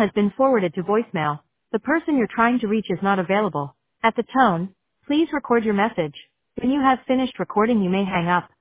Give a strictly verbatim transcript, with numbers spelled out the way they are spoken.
has been forwarded to voicemail. The person you're trying to reach is not available. At the tone, please record your message. When you have finished recording, you may hang up.